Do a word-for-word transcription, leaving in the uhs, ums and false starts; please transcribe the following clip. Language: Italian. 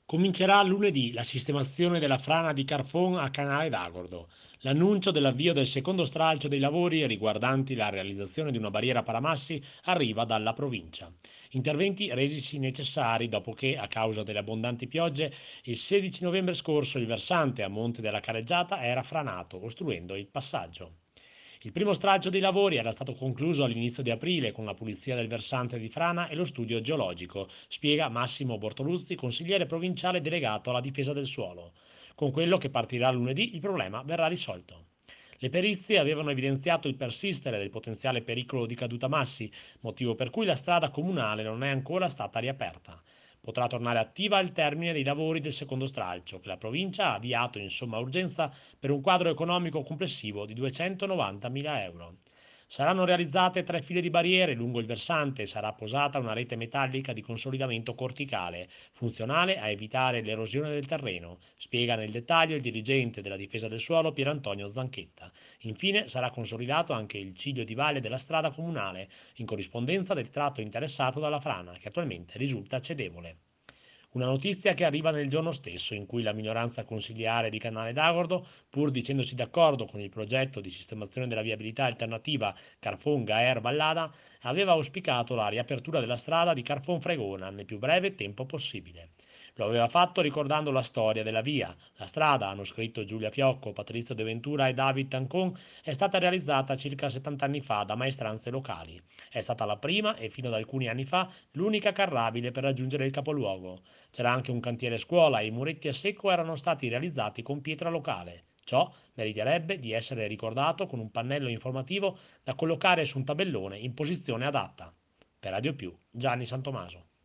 Comincerà lunedì la sistemazione della frana di Carfon a Canale d'Agordo. L'annuncio dell'avvio del secondo stralcio dei lavori riguardanti la realizzazione di una barriera paramassi arriva dalla provincia. Interventi resisi necessari dopo che, a causa delle abbondanti piogge, il sedici novembre scorso il versante a monte della careggiata era franato, ostruendo il passaggio. Il primo stralcio dei lavori era stato concluso all'inizio di aprile con la pulizia del versante di frana e lo studio geologico, spiega Massimo Bortoluzzi, consigliere provinciale delegato alla difesa del suolo. Con quello che partirà lunedì il problema verrà risolto. Le perizie avevano evidenziato il persistere del potenziale pericolo di caduta massi, motivo per cui la strada comunale non è ancora stata riaperta. Potrà tornare attiva al termine dei lavori del secondo stralcio, che la provincia ha avviato in somma urgenza per un quadro economico complessivo di duecentonovantamila euro. Saranno realizzate tre file di barriere lungo il versante e sarà posata una rete metallica di consolidamento corticale, funzionale a evitare l'erosione del terreno, spiega nel dettaglio il dirigente della difesa del suolo Pier Antonio Zanchetta. Infine sarà consolidato anche il ciglio di valle della strada comunale, in corrispondenza del tratto interessato dalla frana, che attualmente risulta cedevole. Una notizia che arriva nel giorno stesso in cui la minoranza consiliare di Canale d'Agordo, pur dicendosi d'accordo con il progetto di sistemazione della viabilità alternativa Carfon-Gaer-Vallada, aveva auspicato la riapertura della strada di Carfon-Fregona nel più breve tempo possibile. Lo aveva fatto ricordando la storia della via. La strada, hanno scritto Giulia Fiocco, Patrizio De Ventura e David Tancon, è stata realizzata circa settanta anni fa da maestranze locali. È stata la prima e fino ad alcuni anni fa l'unica carrabile per raggiungere il capoluogo. C'era anche un cantiere scuola e i muretti a secco erano stati realizzati con pietra locale. Ciò meriterebbe di essere ricordato con un pannello informativo da collocare su un tabellone in posizione adatta. Per Radio Più, Gianni Santomaso.